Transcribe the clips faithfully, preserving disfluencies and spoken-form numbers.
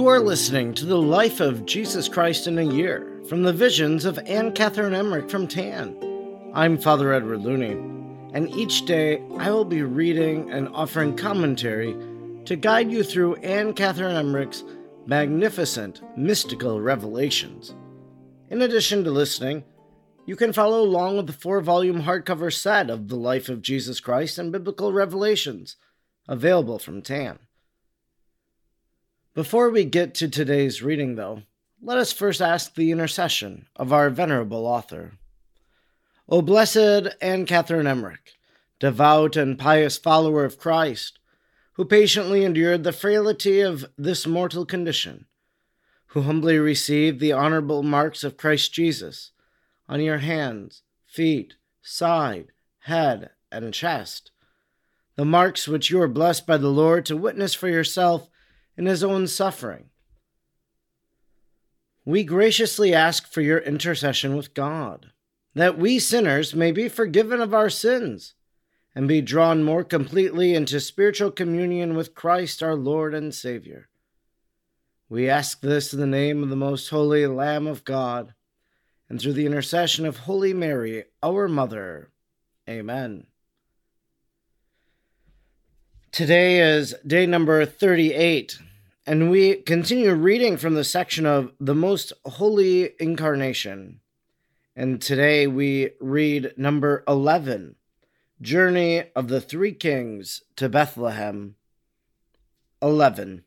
are listening to the Life of Jesus Christ in a Year from the Visions of Anne Catherine Emmerich from Tann. I'm Father Edward Looney, and each day I will be reading and offering commentary to guide you through Anne Catherine Emmerich's magnificent mystical revelations. In addition to listening, you can follow along with the four-volume hardcover set of The Life of Jesus Christ and Biblical Revelations, available from Tann. Before we get to today's reading, though, let us first ask the intercession of our venerable author. O blessed Anne Catherine Emmerich, devout and pious follower of Christ, who patiently endured the frailty of this mortal condition, who humbly received the honorable marks of Christ Jesus on your hands, feet, side, head, and chest, the marks which you are blessed by the Lord to witness for yourself in his own suffering. We graciously ask for your intercession with God, that we sinners may be forgiven of our sins and be drawn more completely into spiritual communion with Christ our Lord and Savior. We ask this in the name of the most holy Lamb of God, and through the intercession of Holy Mary, our Mother. Amen. Today is day number thirty-eight, and we continue reading from the section of the Most Holy Incarnation. And today we read number eleven, Journey of the Three Kings to Bethlehem. eleven.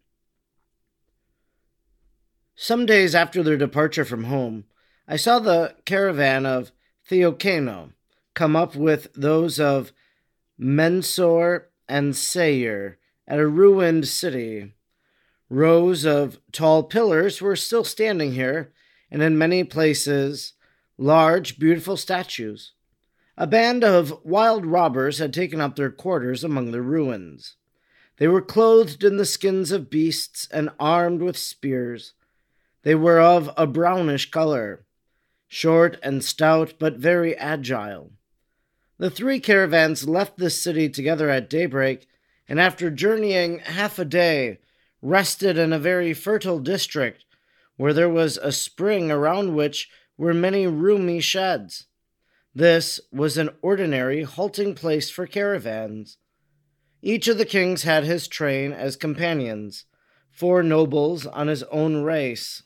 Some days after their departure from home, I saw the caravan of Theocano come up with those of Mensor and Seir at a ruined city. Rows of tall pillars were still standing here, and in many places, large, beautiful statues. A band of wild robbers had taken up their quarters among the ruins. They were clothed in the skins of beasts and armed with spears. They were of a brownish color, short and stout, but very agile. The three caravans left this city together at daybreak, and after journeying half a day, rested in a very fertile district where there was a spring around which were many roomy sheds. This was an ordinary halting place for caravans. Each of the kings had his train as companions, four nobles on his own race.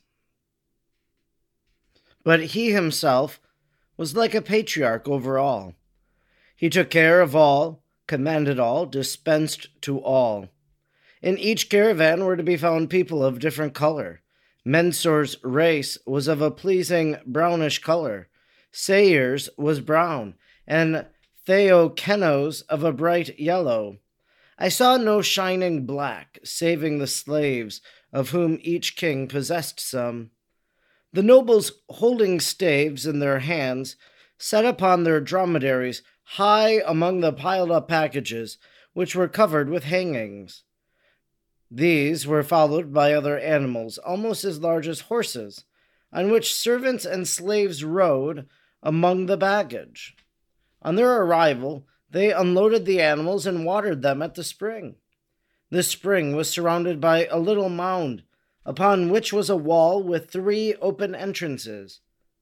But he himself was like a patriarch over all. He took care of all, commanded all, dispensed to all. In each caravan were to be found people of different color. Mensor's race was of a pleasing brownish color. Seir's was brown, and Theocano's of a bright yellow. I saw no shining black, saving the slaves, of whom each king possessed some. The nobles, holding staves in their hands, sat upon their dromedaries high among the piled-up packages, which were covered with hangings. These were followed by other animals, almost as large as horses, on which servants and slaves rode among the baggage. On their arrival, they unloaded the animals and watered them at the spring. This spring was surrounded by a little mound, upon which was a wall with three open entrances.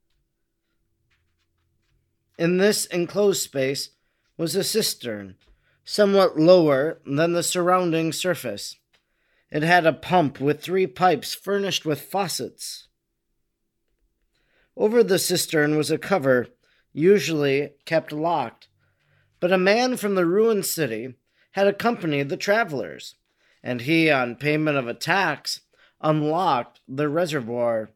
In this enclosed space was a cistern, somewhat lower than the surrounding surface. It had a pump with three pipes furnished with faucets. Over the cistern was a cover, usually kept locked, but a man from the ruined city had accompanied the travelers, and he, on payment of a tax, unlocked the reservoir.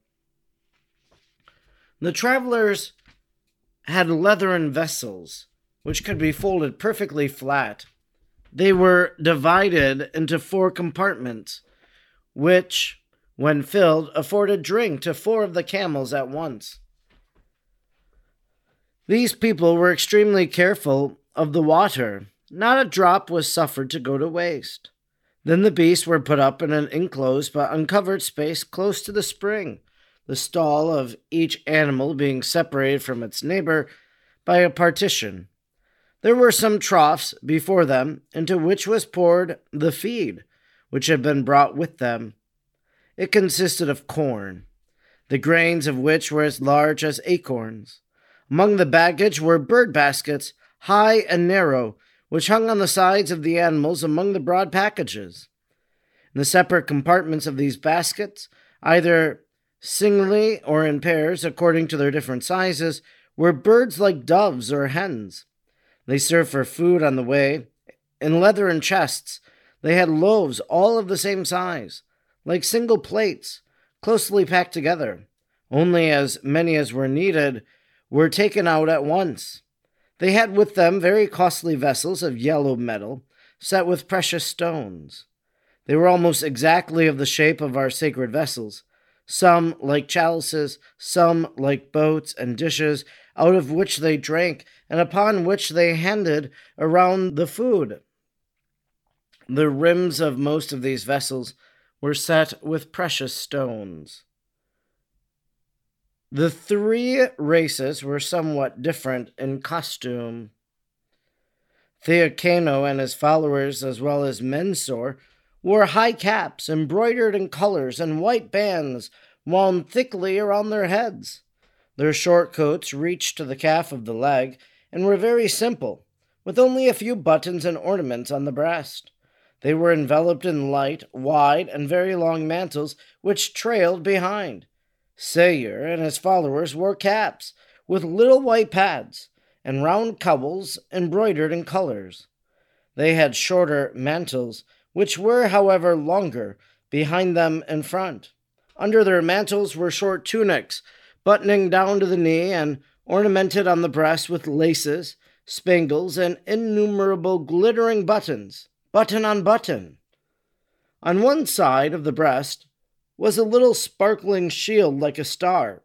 The travelers had leathern vessels, which could be folded perfectly flat. They were divided into four compartments, which, when filled, afforded drink to four of the camels at once. These people were extremely careful of the water. Not a drop was suffered to go to waste. Then the beasts were put up in an enclosed but uncovered space close to the spring, the stall of each animal being separated from its neighbor by a partition. There were some troughs before them, into which was poured the feed, which had been brought with them. It consisted of corn, the grains of which were as large as acorns. Among the baggage were bird baskets, high and narrow, which hung on the sides of the animals among the broad packages. In the separate compartments of these baskets, either singly or in pairs, according to their different sizes, were birds like doves or hens. They served for food on the way. In leathern chests, they had loaves all of the same size, like single plates, closely packed together. Only as many as were needed were taken out at once. They had with them very costly vessels of yellow metal, set with precious stones. They were almost exactly of the shape of our sacred vessels, some like chalices, some like boats and dishes, out of which they drank, and upon which they handed around the food. The rims of most of these vessels were set with precious stones. The three races were somewhat different in costume. Theocano and his followers, as well as Mensor, wore high caps embroidered in colors and white bands wound thickly around their heads. Their short coats reached to the calf of the leg and were very simple, with only a few buttons and ornaments on the breast. They were enveloped in light, wide, and very long mantles which trailed behind. Sayer and his followers wore caps with little white pads and round cowls embroidered in colors. They had shorter mantles, which were, however, longer behind them in front. Under their mantles were short tunics, buttoning down to the knee and ornamented on the breast with laces, spangles, and innumerable glittering buttons, button on button. On one side of the breast was a little sparkling shield like a star.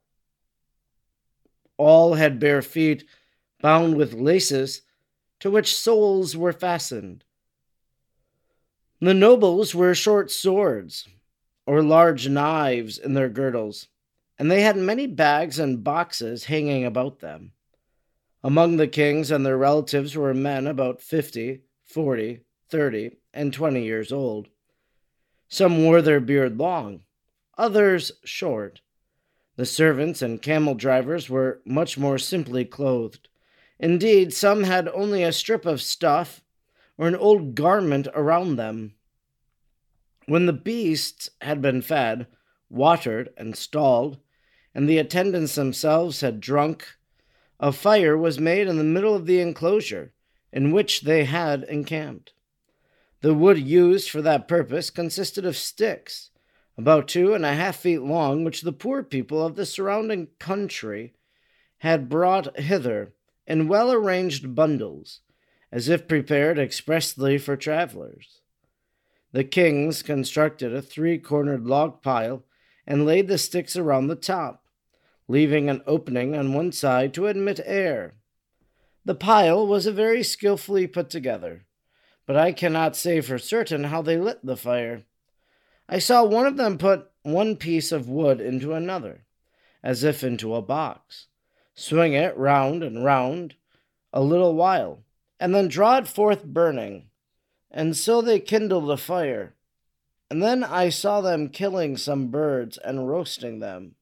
All had bare feet, bound with laces, to which soles were fastened. The nobles wear short swords, or large knives in their girdles, and they had many bags and boxes hanging about them. Among the kings and their relatives were men about fifty, forty, thirty, and twenty years old. Some wore their beard long, others short. The servants and camel drivers were much more simply clothed. Indeed, some had only a strip of stuff or an old garment around them. When the beasts had been fed, watered, and stalled, and the attendants themselves had drunk, a fire was made in the middle of the enclosure in which they had encamped. The wood used for that purpose consisted of sticks, about two and a half feet long, which the poor people of the surrounding country had brought hither in well-arranged bundles, as if prepared expressly for travelers. The kings constructed a three-cornered log pile and laid the sticks around the top, leaving an opening on one side to admit air. The pile was very skillfully put together, but I cannot say for certain how they lit the fire. I saw one of them put one piece of wood into another, as if into a box, swing it round and round a little while, and then draw it forth burning, and so they kindled a fire. And then I saw them killing some birds and roasting them.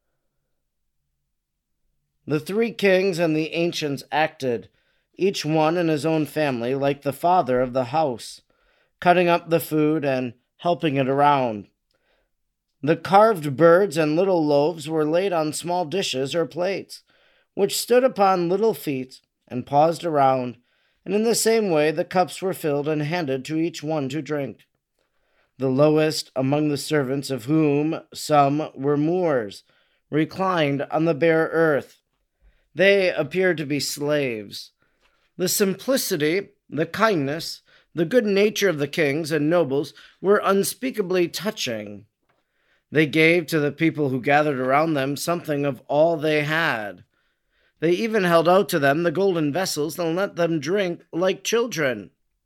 The three kings and the ancients acted, each one in his own family, like the father of the house, cutting up the food and helping it around. The carved birds and little loaves were laid on small dishes or plates, which stood upon little feet and paused around, and in the same way the cups were filled and handed to each one to drink. The lowest among the servants, of whom some were Moors, reclined on the bare earth. They appeared to be slaves. The simplicity, the kindness, the good nature of the kings and nobles were unspeakably touching. They gave to the people who gathered around them something of all they had. They even held out to them the golden vessels and let them drink like children.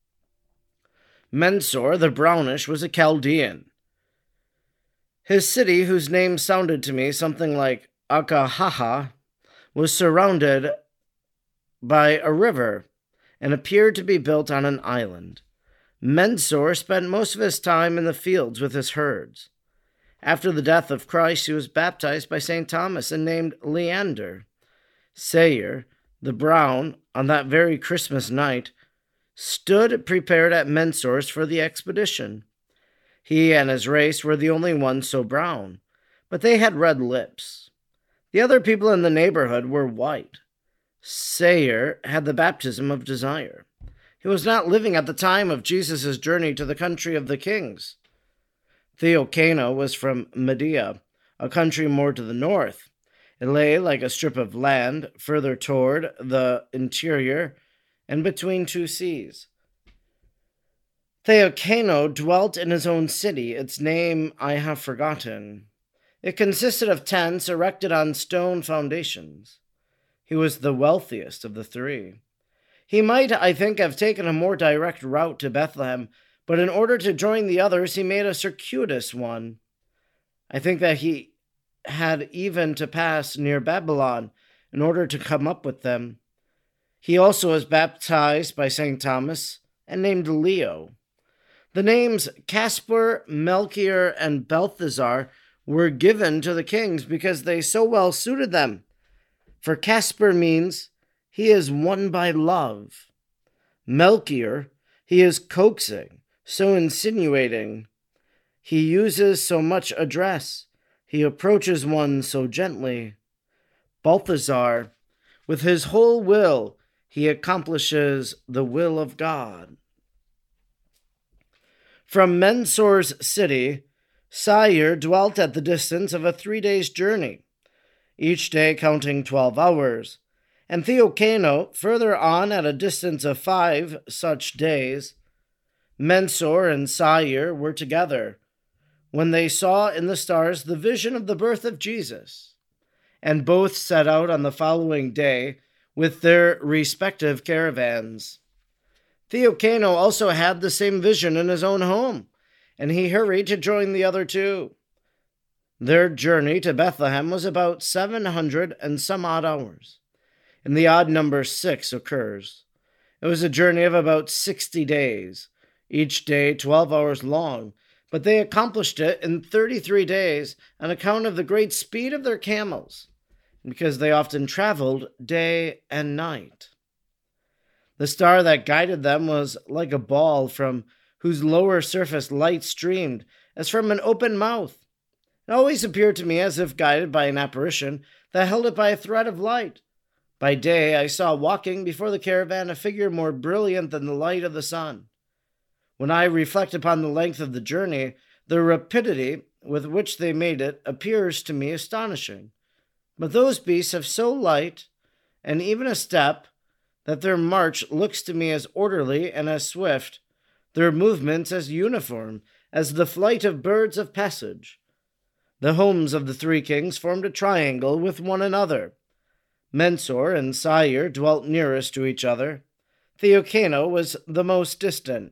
Mensor, the brownish, was a Chaldean. His city, whose name sounded to me something like Akahaha, was surrounded by a river and appeared to be built on an island. Mensor spent most of his time in the fields with his herds. After the death of Christ, he was baptized by Saint Thomas and named Leander. Sayer, the brown, on that very Christmas night, stood prepared at Mensor's for the expedition. He and his race were the only ones so brown, but they had red lips. The other people in the neighborhood were white. Sayer had the baptism of desire. He was not living at the time of Jesus' journey to the country of the kings. Theocano was from Media, a country more to the north. It lay like a strip of land further toward the interior and between two seas. Theocano dwelt in his own city. Its name I have forgotten. It consisted of tents erected on stone foundations. He was the wealthiest of the three. He might, I think, have taken a more direct route to Bethlehem, but in order to join the others, he made a circuitous one. I think that he had even to pass near Babylon in order to come up with them. He also was baptized by Saint Thomas and named Leo. The names Caspar, Melchior, and Balthazar were given to the kings because they so well suited them. For Caspar means he is won by love. Melchior, he is coaxing, so insinuating. He uses so much address. He approaches one so gently. Balthazar, with his whole will, he accomplishes the will of God. From Mensor's city, Sayer dwelt at the distance of a three days' journey, each day counting twelve hours, and Theocano further on at a distance of five such days. Mensor and Sayer were together when they saw in the stars the vision of the birth of Jesus, and both set out on the following day with their respective caravans. Theocano also had the same vision in his own home, and he hurried to join the other two. Their journey to Bethlehem was about seven hundred and some odd hours, and the odd number six occurs. It was a journey of about sixty days, each day twelve hours long, but they accomplished it in thirty-three days on account of the great speed of their camels, because they often traveled day and night. The star that guided them was like a ball from whose lower surface light streamed as from an open mouth. It always appeared to me as if guided by an apparition that held it by a thread of light. By day I saw walking before the caravan a figure more brilliant than the light of the sun. When I reflect upon the length of the journey, the rapidity with which they made it appears to me astonishing. But those beasts have so light, and even a step, that their march looks to me as orderly and as swift, their movements as uniform, as the flight of birds of passage. The homes of the three kings formed a triangle with one another. Mensor and Sayer dwelt nearest to each other. Theocano was the most distant.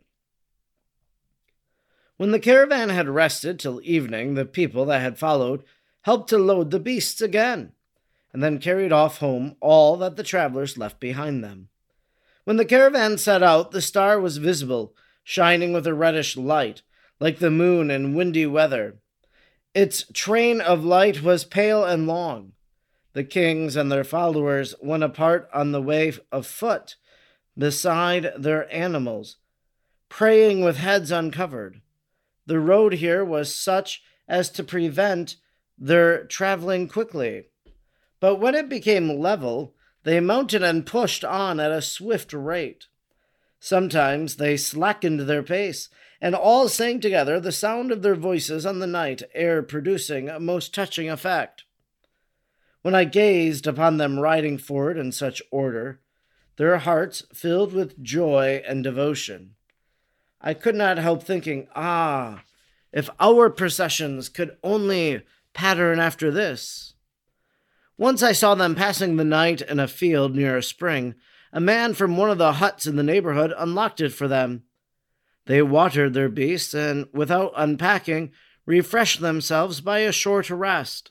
When the caravan had rested till evening, the people that had followed helped to load the beasts again, and then carried off home all that the travelers left behind them. When the caravan set out, the star was visible, shining with a reddish light, like the moon in windy weather. Its train of light was pale and long. The kings and their followers went apart on the way of foot, beside their animals, praying with heads uncovered. The road here was such as to prevent their traveling quickly. But when it became level, they mounted and pushed on at a swift rate. Sometimes they slackened their pace, and all sang together, the sound of their voices on the night air producing a most touching effect. When I gazed upon them riding forward in such order, their hearts filled with joy and devotion, I could not help thinking, ah, if our processions could only pattern after this. Once I saw them passing the night in a field near a spring. A man from one of the huts in the neighborhood unlocked it for them. They watered their beasts and, without unpacking, refreshed themselves by a short rest.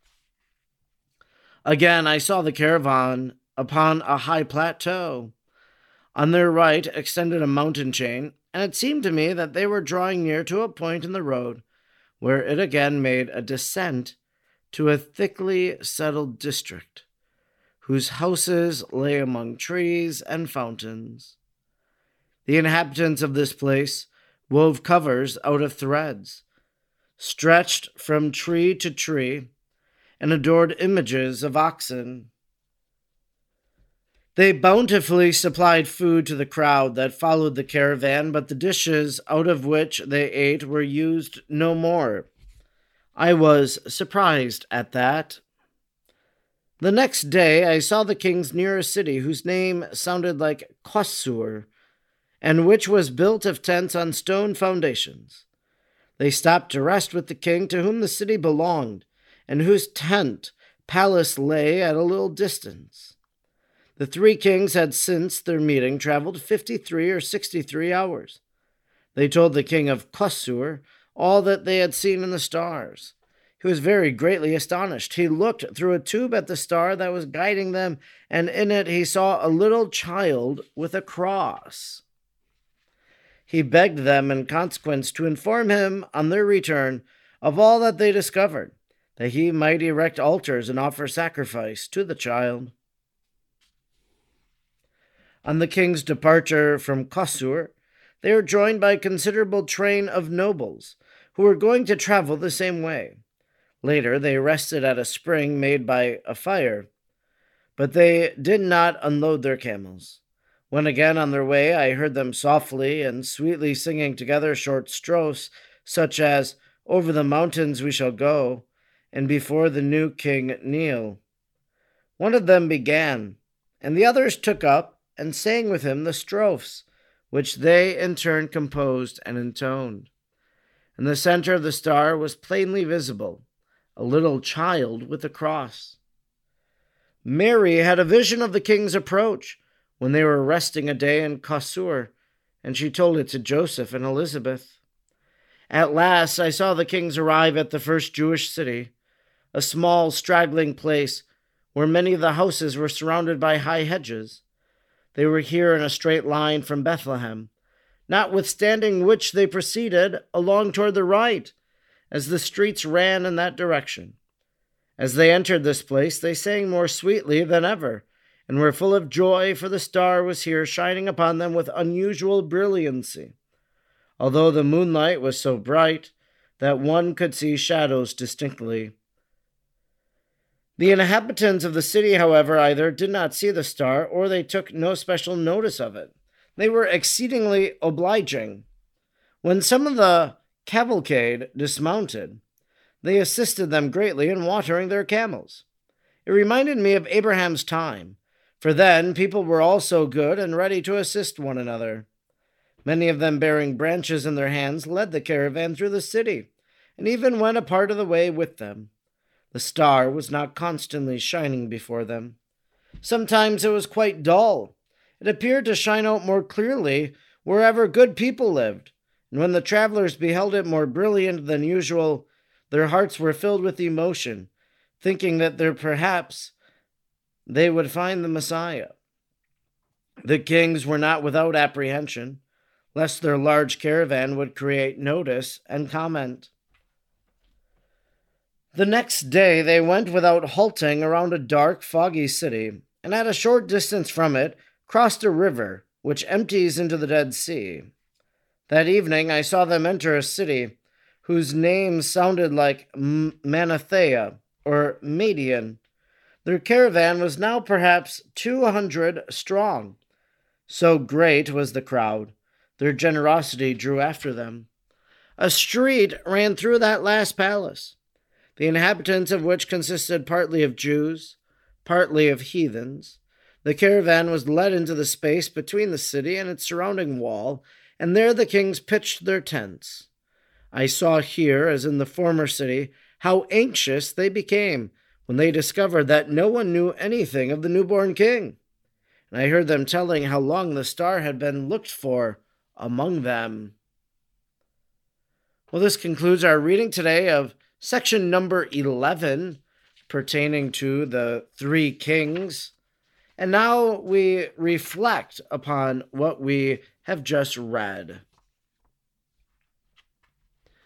Again I saw the caravan upon a high plateau. On their right extended a mountain chain, and it seemed to me that they were drawing near to a point in the road where it again made a descent to a thickly settled district, whose houses lay among trees and fountains. The inhabitants of this place wove covers out of threads, stretched from tree to tree, and adored images of oxen. They bountifully supplied food to the crowd that followed the caravan, but the dishes out of which they ate were used no more. I was surprised at that. The next day I saw the king's nearest city, whose name sounded like Qasur, and which was built of tents on stone foundations. They stopped to rest with the king, to whom the city belonged, and whose tent palace lay at a little distance. The three kings had since their meeting traveled fifty-three or sixty-three hours. They told the king of Qasur all that they had seen in the stars. He was very greatly astonished. He looked through a tube at the star that was guiding them, and in it he saw a little child with a cross. He begged them in consequence to inform him on their return of all that they discovered, that he might erect altars and offer sacrifice to the child. On the king's departure from Qasur, they were joined by a considerable train of nobles who were going to travel the same way. Later, they rested at a spring made by a fire, but they did not unload their camels. When again on their way, I heard them softly and sweetly singing together short strophes, such as, "Over the mountains we shall go, and before the new king kneel." One of them began, and the others took up and sang with him the strophes, which they in turn composed and intoned. In the center of the star was plainly visible a little child with a cross. Mary had a vision of the king's approach when they were resting a day in Qasur, and she told it to Joseph and Elizabeth. At last I saw the kings arrive at the first Jewish city, a small straggling place where many of the houses were surrounded by high hedges. They were here in a straight line from Bethlehem, notwithstanding which they proceeded along toward the right, as the streets ran in that direction. As they entered this place, they sang more sweetly than ever, and were full of joy, for the star was here shining upon them with unusual brilliancy, although the moonlight was so bright that one could see shadows distinctly. The inhabitants of the city, however, either did not see the star, or they took no special notice of it. They were exceedingly obliging. When some of the cavalcade dismounted, they assisted them greatly in watering their camels. It reminded me of Abraham's time, for then people were all so good and ready to assist one another. Many of them, bearing branches in their hands, led the caravan through the city, and even went a part of the way with them. The star was not constantly shining before them. Sometimes it was quite dull. It appeared to shine out more clearly wherever good people lived, and when the travelers beheld it more brilliant than usual, their hearts were filled with emotion, thinking that there perhaps they would find the Messiah. The kings were not without apprehension, lest their large caravan would create notice and comment. The next day they went without halting around a dark, foggy city, and at a short distance from it crossed a river which empties into the Dead Sea. That evening I saw them enter a city whose name sounded like M- Manathea or Madian. Their caravan was now perhaps two hundred strong. So great was the crowd, their generosity drew after them. A street ran through that last palace, the inhabitants of which consisted partly of Jews, partly of heathens. The caravan was led into the space between the city and its surrounding wall, and there the kings pitched their tents. I saw here, as in the former city, how anxious they became when they discovered that no one knew anything of the newborn king. And I heard them telling how long the star had been looked for among them. Well, this concludes our reading today of section number eleven, pertaining to the three kings. And now we reflect upon what we have just read.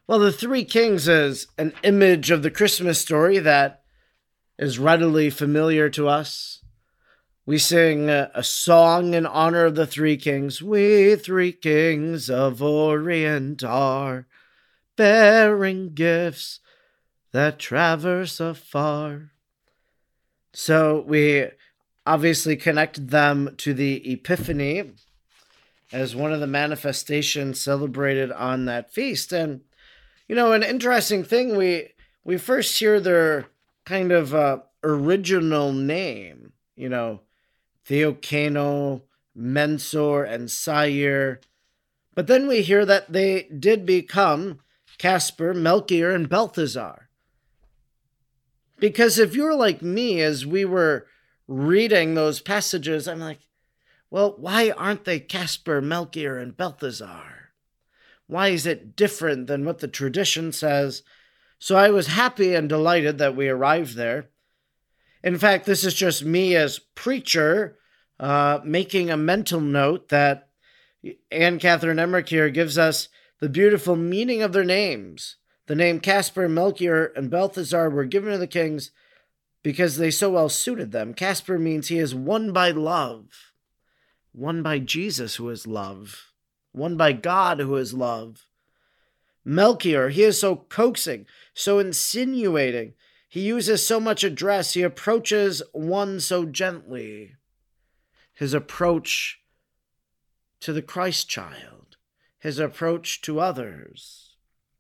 Well, the Three Kings is an image of the Christmas story that is readily familiar to us. We sing a, a song in honor of the Three Kings. We three kings of Orient are, bearing gifts that traverse afar. So we obviously connect them to the Epiphany as one of the manifestations celebrated on that feast. And, you know, an interesting thing, we we first hear their kind of uh, original name, you know, Theokano, Mensor, and Sayer. But then we hear that they did become Caspar, Melchior, and Balthazar. Because if you're like me, as we were reading those passages, I'm like, well, why aren't they Caspar, Melchior, and Balthazar? Why is it different than what the tradition says? So I was happy and delighted that we arrived there. In fact, this is just me as preacher uh, making a mental note that Anne Catherine Emmerich here gives us the beautiful meaning of their names. The name Caspar, Melchior, and Balthazar were given to the kings because they so well suited them. Caspar means he is won by love, won by Jesus, who is love, won by God, who is love. Melchior, he is so coaxing, so insinuating. He uses so much address. He approaches one so gently. His approach to the Christ child, his approach to others.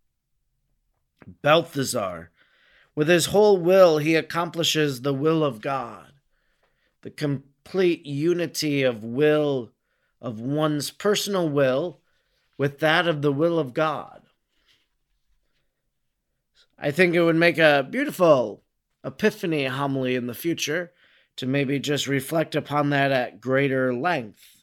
Balthazar, with his whole will, he accomplishes the will of God, the complete unity of will, of one's personal will, with that of the will of God. I think it would make a beautiful Epiphany homily in the future to maybe just reflect upon that at greater length.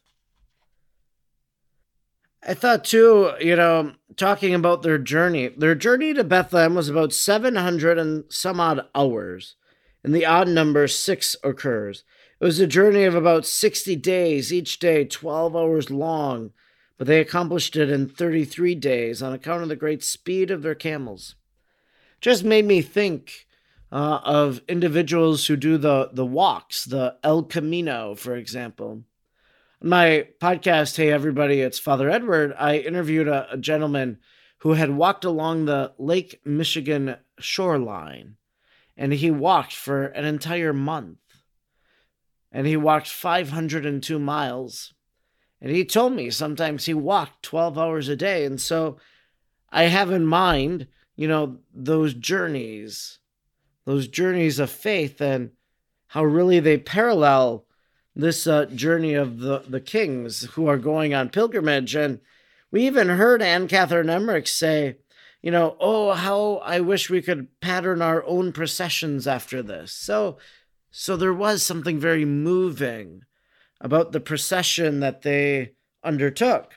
I thought too, you know, talking about their journey, their journey to Bethlehem was about seven hundred and some odd hours, and the odd number six occurs. It was a journey of about sixty days, each day twelve hours long, but they accomplished it in thirty-three days on account of the great speed of their camels. Just made me think uh, of individuals who do the, the walks, the El Camino, for example. On my podcast, Hey Everybody, it's Father Edward, I interviewed a, a gentleman who had walked along the Lake Michigan shoreline, and he walked for an entire month. And he walked five hundred two miles. And he told me sometimes he walked twelve hours a day. And so I have in mind, you know, those journeys, those journeys of faith, and how really they parallel this uh, journey of the, the kings who are going on pilgrimage. And we even heard Anne Catherine Emmerich say, you know, oh, how I wish we could pattern our own processions after this. So, so there was something very moving about the procession that they undertook.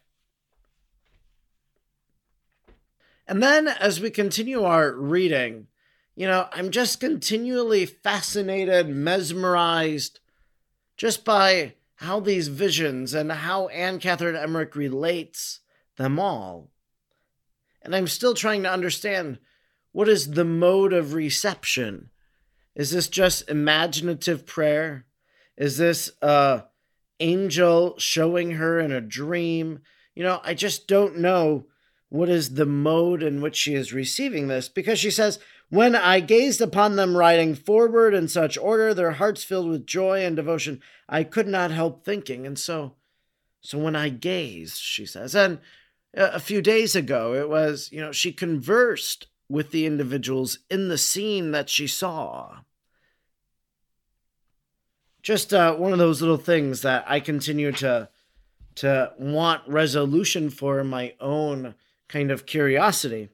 And then as we continue our reading, you know, I'm just continually fascinated, mesmerized, just by how these visions and how Anne Catherine Emmerich relates them all. And I'm still trying to understand, what is the mode of reception? Is this just imaginative prayer? Is this uh angel showing her in a dream? You know, I just don't know what is the mode in which she is receiving this, because she says, when I gazed upon them riding forward in such order, their hearts filled with joy and devotion, I could not help thinking. And so, so when I gazed, she says, and a few days ago, it was, you know, she conversed with the individuals in the scene that she saw. Just uh, one of those little things that I continue to, to want resolution for in my own kind of curiosity.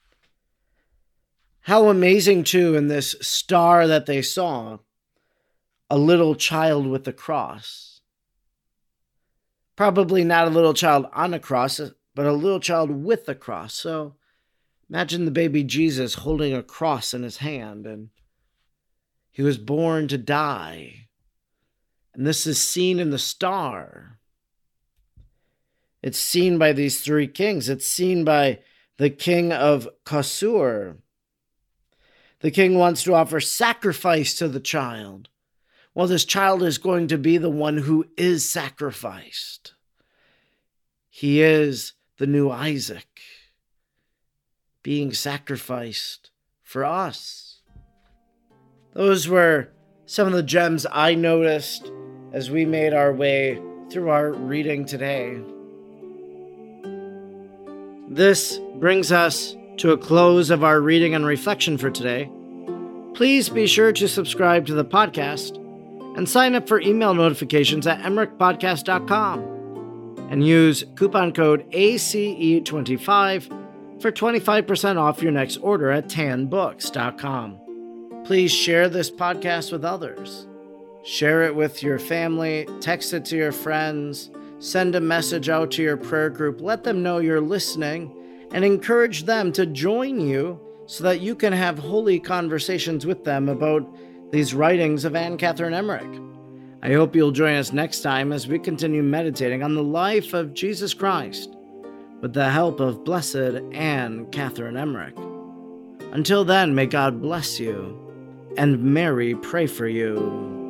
How amazing, too, in this star that they saw, a little child with a cross. Probably not a little child on a cross, but a little child with a cross. So imagine the baby Jesus holding a cross in his hand, and he was born to die. And this is seen in the star. It's seen by these three kings. It's seen by the king of Kosur. The king wants to offer sacrifice to the child. Well, this child is going to be the one who is sacrificed. He is the new Isaac, being sacrificed for us. Those were some of the gems I noticed as we made our way through our reading today. This brings us to a close of our reading and reflection for today. Please be sure to subscribe to the podcast and sign up for email notifications at emmerich podcast dot com and use coupon code A C E twenty-five for twenty-five percent off your next order at tan books dot com. Please share this podcast with others. Share it with your family, text it to your friends, send a message out to your prayer group, let them know you're listening, and encourage them to join you so that you can have holy conversations with them about these writings of Anne Catherine Emmerich. I hope you'll join us next time as we continue meditating on the life of Jesus Christ with the help of Blessed Anne Catherine Emmerich. Until then, may God bless you, and Mary pray for you.